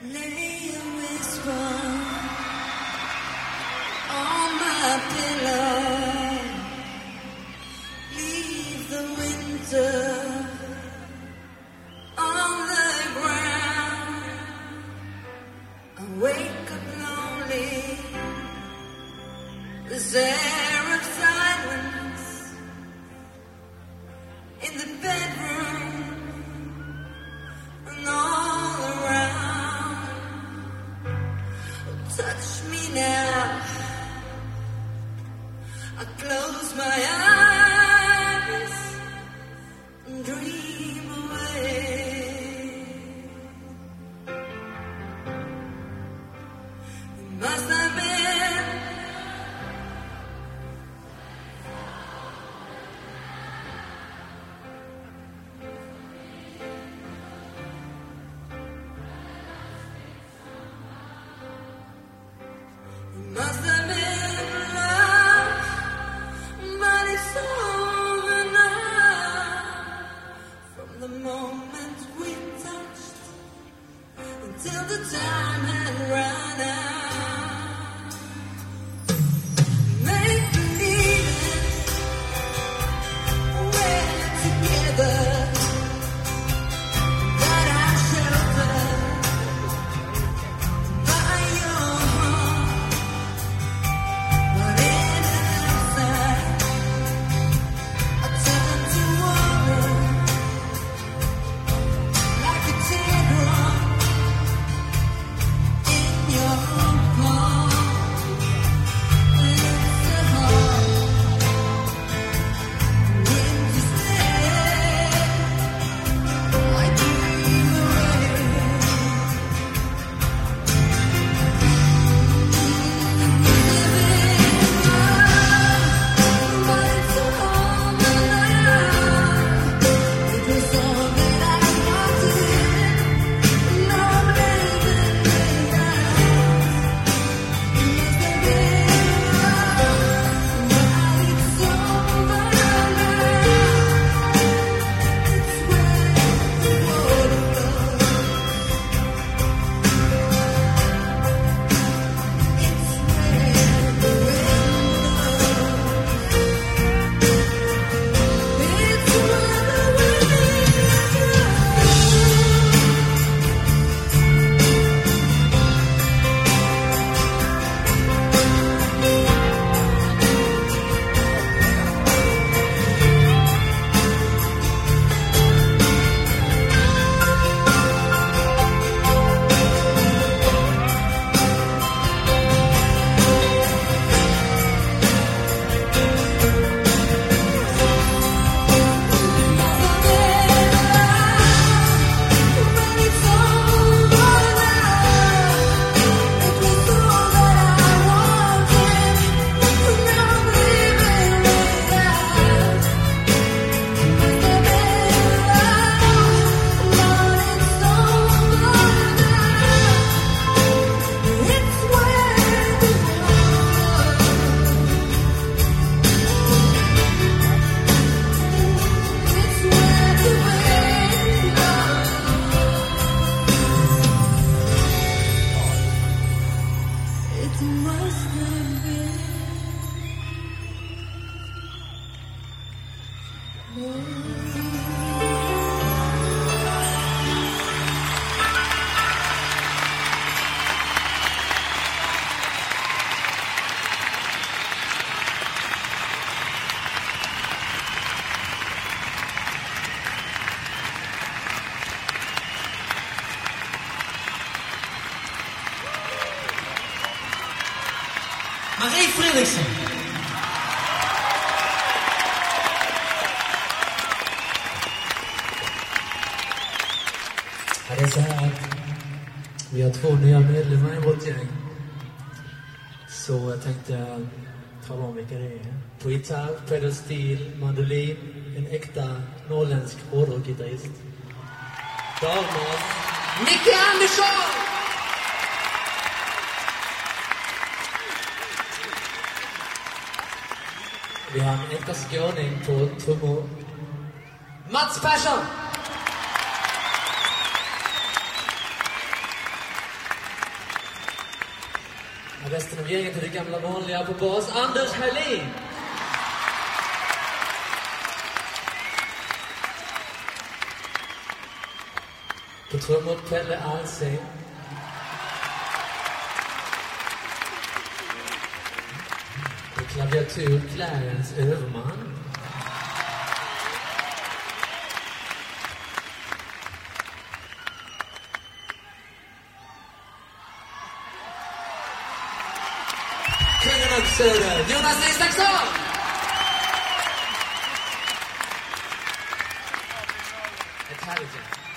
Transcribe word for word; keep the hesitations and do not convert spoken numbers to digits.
Lay a whisper on my pillow. Leave the winter on the ground. I wake up lonely. There's air of silence in the bedroom and all around. Touch me now. I close my eyes and dream away. It must have been Must have been love, but it's over now. From the moment we touched until the time had run out. Make believe we're together, that I'm sheltered by your heart. But inside, I turn to water, like a teardrop in your palm. It's a hard wind to stay. I dream away. Marie Fredriksson. Ja, det är så här att vi har två nya medlemmar i vårt gäng. Så jag tänkte tala om vilka det är. På gitarr, pedal steel, mandolin, en äkta norrländsk hårdrockgitarrist. Dalmas. Micke Andersson! Vi har en äkta skåning på trummor. Mats Persson! Resten av gänget är det gamla vanliga på bas. Anders Herlin. På trummor Pelle Alsing. På klaviatur Clarence Överman. Kungen av Söder, Jonas Isaksson! Ett härligt gäng.